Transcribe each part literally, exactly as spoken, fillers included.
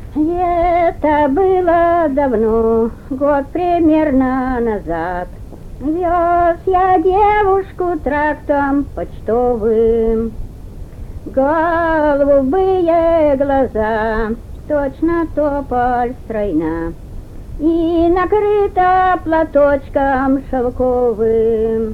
Это было давно, год примерно назад. Вез я девушку трактом почтовым. Голубые глаза, точно тополь стройна, и накрыта платочком шелковым.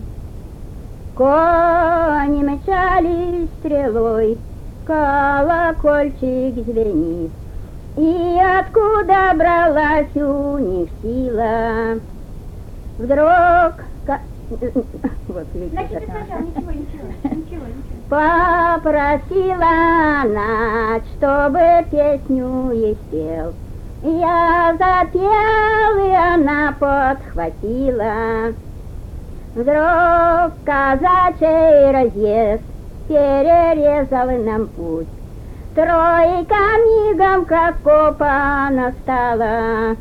Кони мчались стрелой, колокольчик звенит, и откуда бралась у них сила? Вдруг... Вот, Значит, сначала ничего, ничего, ничего, ничего. Попросила она, чтобы песню ей спел. Я запел, и она подхватила. Вдруг казачий разъезд перерезал нам путь. Тройка мигом как копана стала.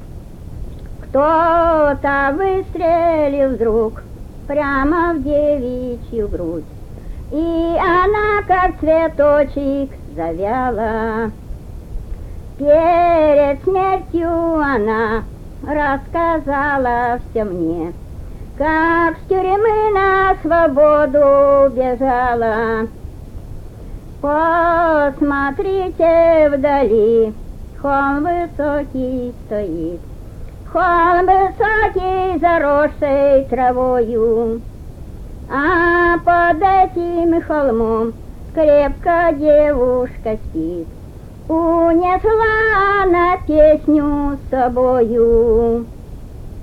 Кто-то выстрелил вдруг прямо в девичью грудь, и она, как цветочек, завяла. Перед смертью она рассказала все мне, как с тюрьмы на свободу бежала. Посмотрите вдали, холм высокий стоит, холм высокий, заросший травою, а под этим холмом крепко девушка спит. Унесла она песню с собою.